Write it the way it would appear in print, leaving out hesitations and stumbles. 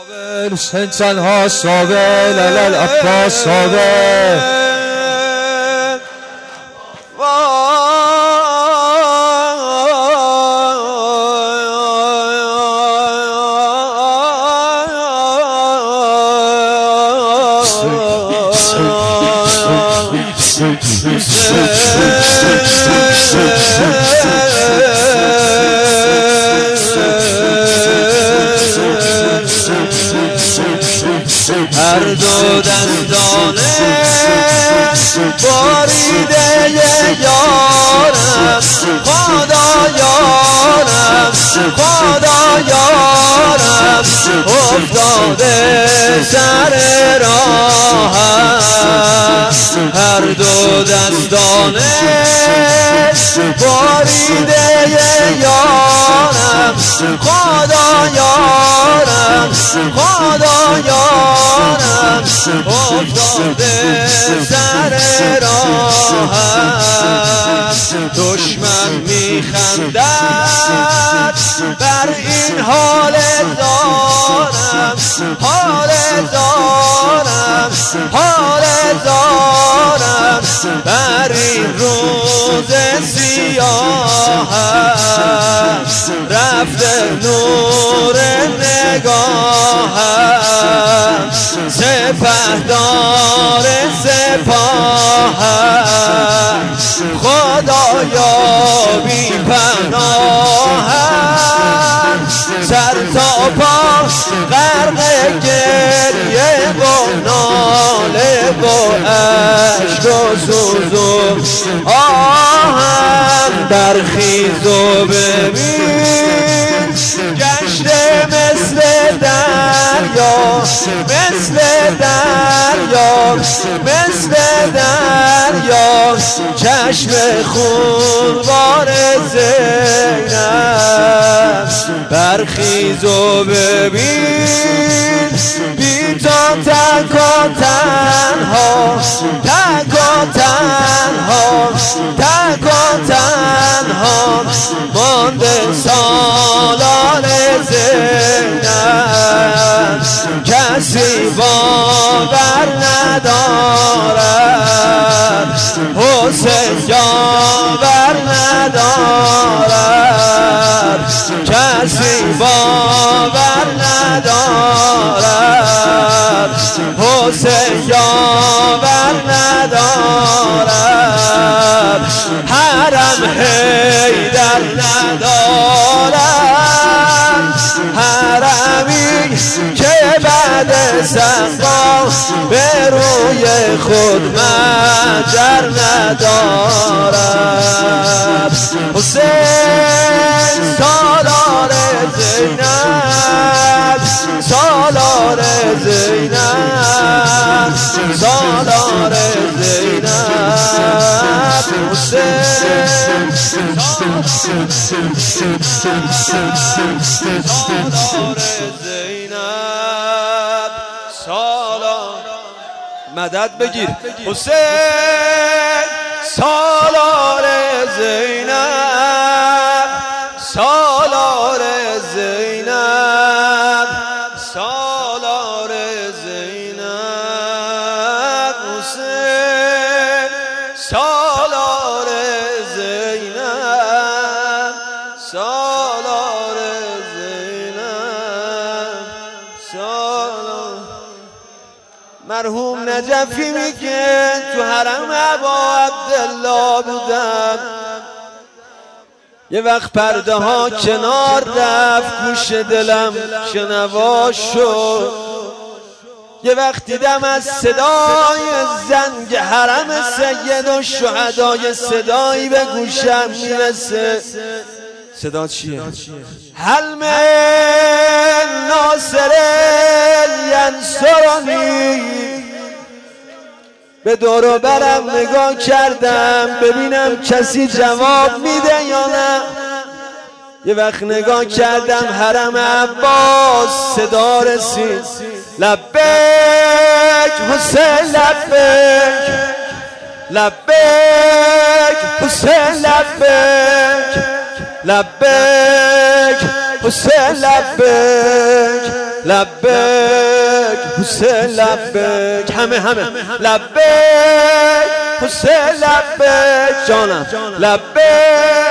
حسین تنها صابر لال عباس صابر هر دو دستانه باریده یارم خدا یارم خدا یارم افتاده سر راهم هر دو دستانه باریده یارم خدا یارم خدا یارم افتاده سر راهم دشمن میخندد بر این حال دارم حال دارم حال دارم بر این روز سیاهم رفته نور نگاهم سپهدار سپاهم خدایا بی پناهم سر تا پا غرق گریه و ناله و عشق و سوز و آهم برخیز و ببین گشته مثل دریا مثل دریا مثل دریا چشم خونبار زینب برخیز و ببین بی تو تک و تنها تک و تنها تک و تنها مانده سالار زینب کسی باور ندارد حسین یاور ندارد کسی باور ندارد حسین یاور ندارد حرم حیدر ندارد حرمی که بعد سقا به روی خود مجر ندارد حسین سالار زینب سالار زینب سالار زینب حسین سالار زینب سالار مدد بگیر حسین سالار زینب سالار زینب سالار زینب حسین سالار زینب سالار زینب سالار مرحوم نجفی میگه تو حرم ابا عبدالله بودم یه وقت پرده ها کنار رفت گوش دلم شنوا شد یه وقت دیدم از صدای زنگ حرم سید و شهدای صدایی به گوشم میرسه صدا چیه؟ حلم ناصر ینصرانی به دور و برم نگاه کردم ببینم کسی جواب میده یا نه یه وقت نگاه کردم حرم عباس صدا رسید لبیک حسین لبیک لبیک حسین لبیک لبیک حسین لبیک لبک حسین لبک همه لبک حسین لبک جانم لبک